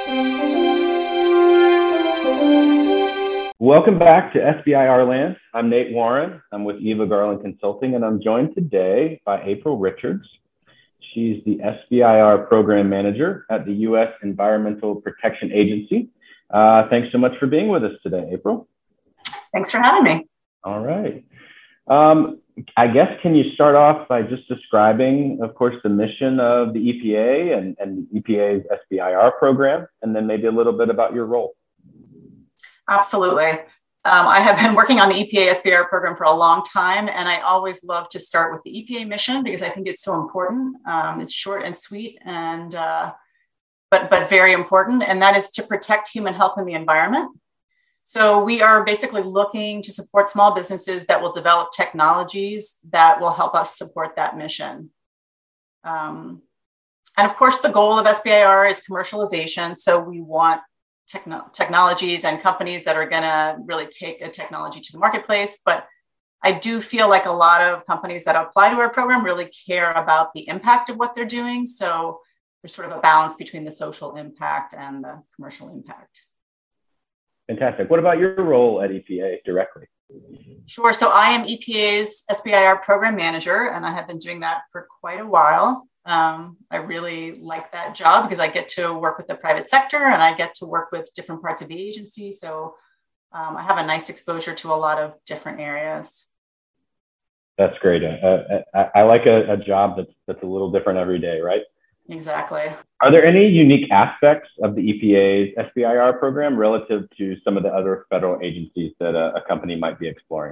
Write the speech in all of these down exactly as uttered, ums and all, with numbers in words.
Welcome back to S B I R Land. I'm Nate Warren. I'm with Eva Garland Consulting, and I'm joined today by April Richards. She's the S B I R Program Manager at the U S Environmental Protection Agency. Uh, thanks so much for being with us today, April. Thanks for having me. All right. Um, I guess, can you start off by just describing, of course, the mission of the E P A and, and E P A's S B I R program, and then maybe a little bit about your role? Absolutely. Um, I have been working on the E P A S B I R program for a long time, and I always love to start with the E P A mission because I think it's so important. Um, it's short and sweet, and uh, but but very important, and that is to protect human health and the environment. So we are basically looking to support small businesses that will develop technologies that will help us support that mission. Um, and of course, the goal of S B I R is commercialization. So we want techno- technologies and companies that are going to really take a technology to the marketplace. But I do feel like a lot of companies that apply to our program really care about the impact of what they're doing. So there's sort of a balance between the social impact and the commercial impact. Fantastic. What about your role at E P A directly? Sure. So I am E P A's S B I R program manager, and I have been doing that for quite a while. Um, I really like that job because I get to work with the private sector and I get to work with different parts of the agency. So um, I have a nice exposure to a lot of different areas. That's great. Uh, I, I like a, a job that's, that's a little different every day, right? Exactly. Are there any unique aspects of the E P A's S B I R program relative to some of the other federal agencies that a, a company might be exploring?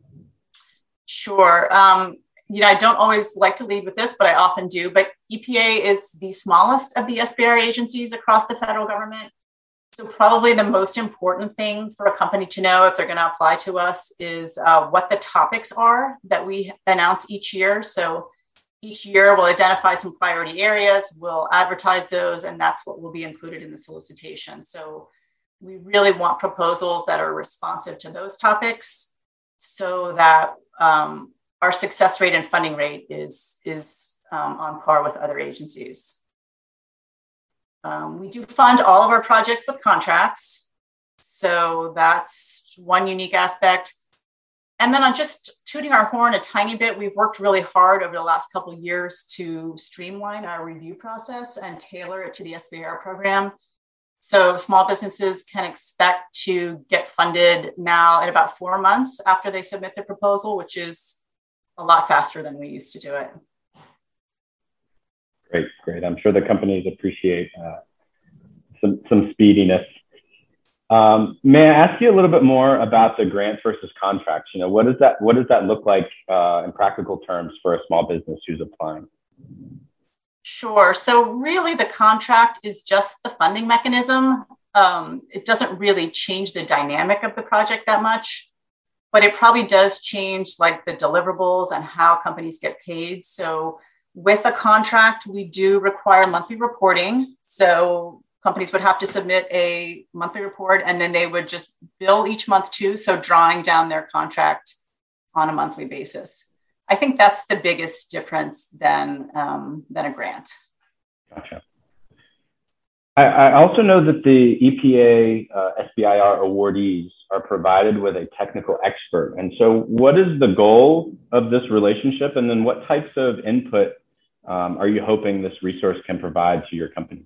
Sure. Um, you know, I don't always like to lead with this, but I often do. But E P A is the smallest of the S B I R agencies across the federal government. So probably the most important thing for a company to know if they're going to apply to us is uh, what the topics are that we announce each year. So each year, we'll identify some priority areas, we'll advertise those, and that's what will be included in the solicitation. So we really want proposals that are responsive to those topics so that um, our success rate and funding rate is, is um, on par with other agencies. Um, we do fund all of our projects with contracts. So that's one unique aspect. And then on just tooting our horn a tiny bit, we've worked really hard over the last couple of years to streamline our review process and tailor it to the S B I R program. So small businesses can expect to get funded now in about four months after they submit the proposal, which is a lot faster than we used to do it. Great, great. I'm sure the companies appreciate uh, some, some speediness. Um, may I ask you a little bit more about the grants versus contracts? You know, what does that what does that look like uh, in practical terms for a small business who's applying? Sure. So really, the contract is just the funding mechanism. Um, it doesn't really change the dynamic of the project that much, but it probably does change like the deliverables and how companies get paid. So with a contract, we do require monthly reporting. So companies would have to submit a monthly report and then they would just bill each month too. So drawing down their contract on a monthly basis. I think that's the biggest difference than, um, than a grant. Gotcha. I, I also know that the E P A uh, S B I R awardees are provided with a technical expert. And so what is the goal of this relationship? And then what types of input um, are you hoping this resource can provide to your companies?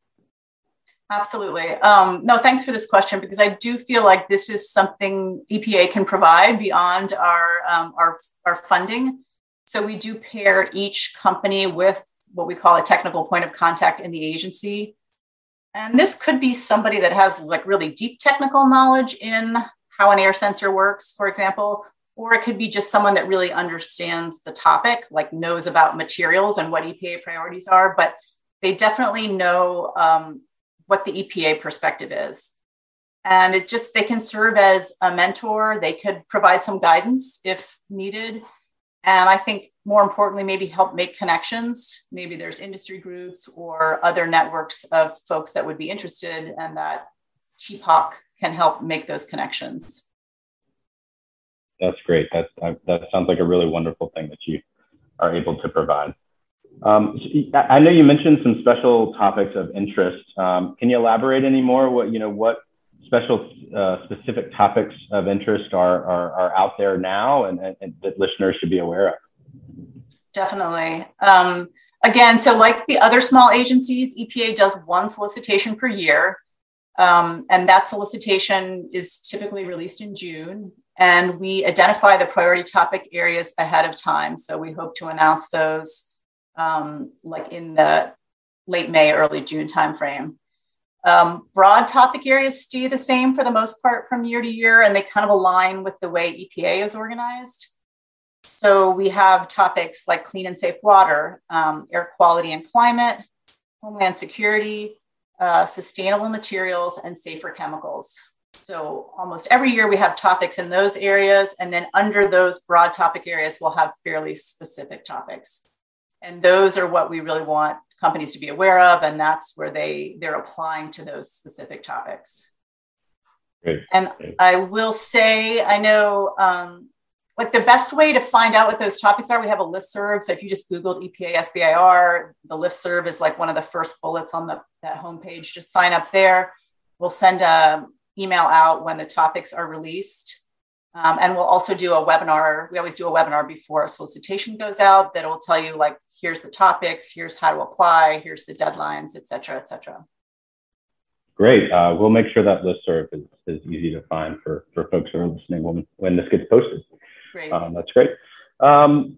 Absolutely. Um, no, thanks for this question, because I do feel like this is something E P A can provide beyond our, um, our, our funding. So we do pair each company with what we call a technical point of contact in the agency. And this could be somebody that has like really deep technical knowledge in how an air sensor works, for example, or it could be just someone that really understands the topic, like knows about materials and what E P A priorities are, but they definitely know um, what the E P A perspective is. And it just, they can serve as a mentor. They could provide some guidance if needed. And I think more importantly, maybe help make connections. Maybe there's industry groups or other networks of folks that would be interested, and that T P O C can help make those connections. That's great. That, that sounds like a really wonderful thing that you are able to provide. Um, I know you mentioned some special topics of interest. Um, can you elaborate any more? What you know, what special uh, specific topics of interest are are, are out there now, and, and, and that listeners should be aware of? Definitely. Um, again, so like the other small agencies, E P A does one solicitation per year, um, and that solicitation is typically released in June. And we identify the priority topic areas ahead of time. So we hope to announce those um, like in the late May, early June timeframe. Um, broad topic areas stay the same for the most part from year to year, and they kind of align with the way E P A is organized. So we have topics like clean and safe water, um, air quality and climate, homeland security, uh, sustainable materials, and safer chemicals. So almost every year we have topics in those areas, and then under those broad topic areas, we'll have fairly specific topics. And those are what we really want companies to be aware of, and that's where they, they're applying to those specific topics. Great. And Great. I will say, I know, um, like the best way to find out what those topics are, we have a listserv. So if you just Googled E P A S B I R, the listserv is like one of the first bullets on the, that homepage. Just sign up there. We'll send a email out when the topics are released. Um, and we'll also do a webinar. We always do a webinar before a solicitation goes out that will tell you like, here's the topics, here's how to apply, here's the deadlines, et cetera, et cetera. Great. Uh, we'll make sure that listserv is, is easy to find for, for folks who are listening when, when this gets posted. Great. Um, that's great. Um,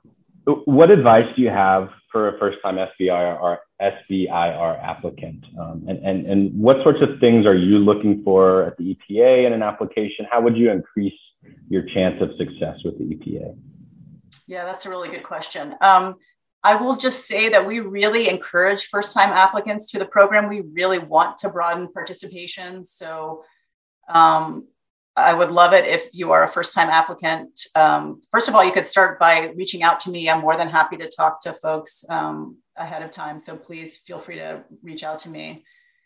what advice do you have for a first-time S B I R, S B I R applicant? Um, and, and, and what sorts of things are you looking for at the E P A in an application? How would you increase your chance of success with the E P A? Yeah, that's a really good question. Um, I will just say that we really encourage first-time applicants to the program. We really want to broaden participation. So um, I would love it if you are a first-time applicant. Um, first of all, you could start by reaching out to me. I'm more than happy to talk to folks um, ahead of time. So please feel free to reach out to me.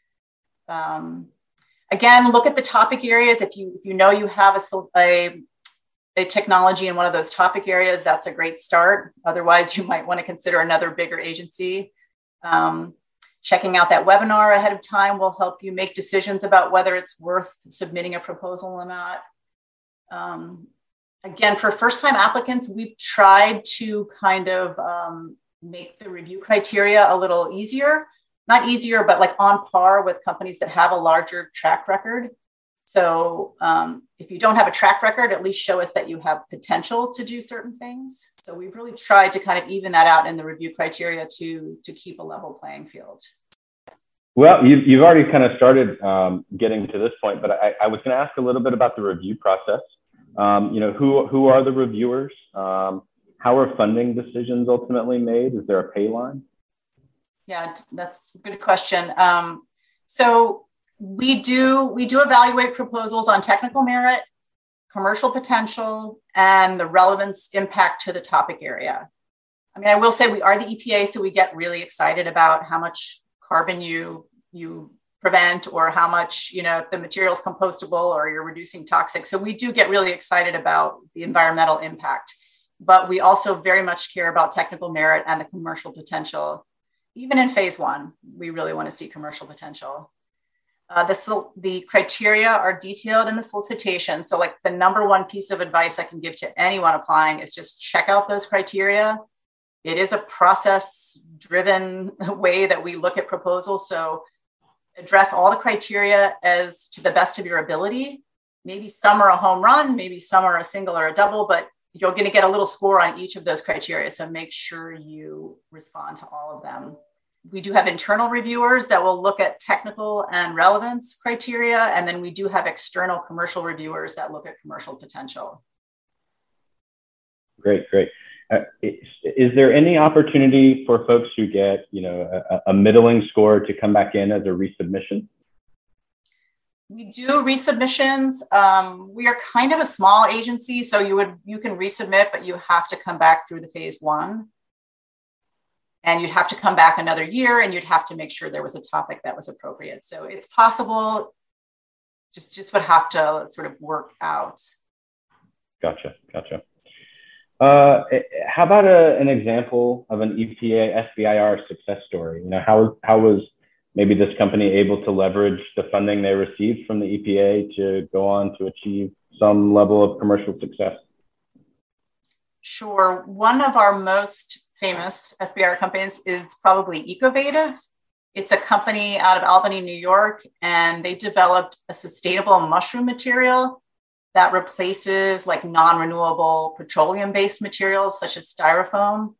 Um, again, look at the topic areas. If you if you know you have a, a, a technology in one of those topic areas, that's a great start. Otherwise, you might want to consider another bigger agency. Um, Checking out that webinar ahead of time will help you make decisions about whether it's worth submitting a proposal or not. Um, again, for first-time applicants, we've tried to kind of um, make the review criteria a little easier. Not easier, but like on par with companies that have a larger track record. So um, if you don't have a track record, at least show us that you have potential to do certain things. So we've really tried to kind of even that out in the review criteria to, to keep a level playing field. Well, you've, you've already kind of started um, getting to this point, but I, I was going to ask a little bit about the review process. Um, you know, who, who are the reviewers? Um, how are funding decisions ultimately made? Is there a pay line? Yeah, that's a good question. Um, so We do, we do evaluate proposals on technical merit, commercial potential, and the relevance impact to the topic area. I mean, I will say we are the E P A, so we get really excited about how much carbon you, you prevent or how much, you know, if the material is compostable or you're reducing toxic. So we do get really excited about the environmental impact, but we also very much care about technical merit and the commercial potential. Even in phase one, we really want to see commercial potential. Uh, the, the criteria are detailed in the solicitation. So like the number one piece of advice I can give to anyone applying is just check out those criteria. It is a process-driven way that we look at proposals. So address all the criteria as to the best of your ability. Maybe some are a home run, maybe some are a single or a double, but you're going to get a little score on each of those criteria. So make sure you respond to all of them. We do have internal reviewers that will look at technical and relevance criteria. And then we do have external commercial reviewers that look at commercial potential. Great, great. Uh, is, is there any opportunity for folks who get, you know, a, a middling score to come back in as a resubmission? We do resubmissions. Um, we are kind of a small agency, so you would you can resubmit, but you have to come back through the phase one. And you'd have to come back another year and you'd have to make sure there was a topic that was appropriate. So it's possible, just, just would have to sort of work out. Gotcha, gotcha. Uh, how about a, an example of an E P A S B I R success story? You know, how how was maybe this company able to leverage the funding they received from the E P A to go on to achieve some level of commercial success? Sure. One of our most famous S B I R companies is probably Ecovative. It's a company out of Albany, New York, and they developed a sustainable mushroom material that replaces like non-renewable petroleum-based materials such as styrofoam.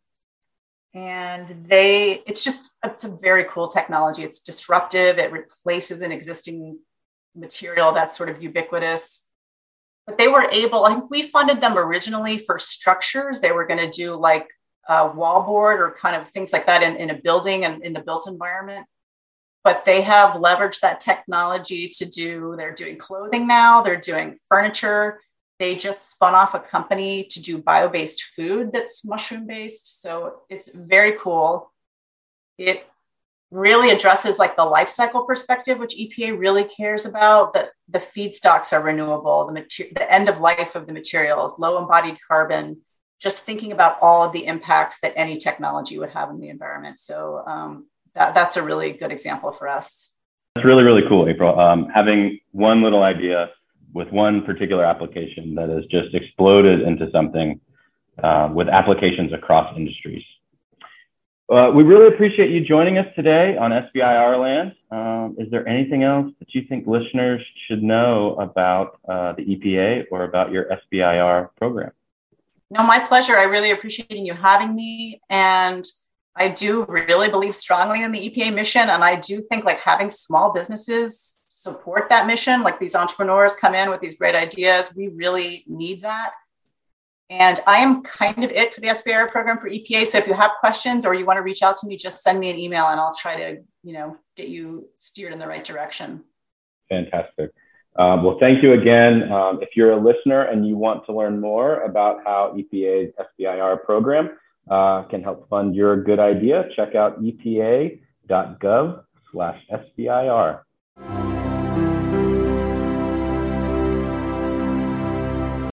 And they, it's just, it's a very cool technology. It's disruptive. It replaces an existing material that's sort of ubiquitous. But they were able, I think we funded them originally for structures. They were going to do like a wallboard or kind of things like that in, in a building and in the built environment. But they have leveraged that technology to do, they're doing clothing now, they're doing furniture. They just spun off a company to do bio-based food that's mushroom-based. So it's very cool. It really addresses like the life cycle perspective, which E P A really cares about. The, the feedstocks are renewable, the, mater- the end of life of the materials, low embodied carbon, just thinking about all of the impacts that any technology would have in the environment. So um, that, that's a really good example for us. That's really, really cool, April. Um, having one little idea with one particular application that has just exploded into something uh, with applications across industries. Uh, we really appreciate you joining us today on S B I R Land. Um, is there anything else that you think listeners should know about uh, the E P A or about your S B I R program? No, my pleasure. I really appreciate you having me. And I do really believe strongly in the E P A mission. And I do think like having small businesses support that mission, like these entrepreneurs come in with these great ideas. We really need that. And I am kind of it for the S B I R program for E P A. So if you have questions or you want to reach out to me, just send me an email and I'll try to, you know, get you steered in the right direction. Fantastic. Um, well, thank you again. Um, if you're a listener and you want to learn more about how E P A's S B I R program uh, can help fund your good idea, check out E P A dot gov slash S B I R.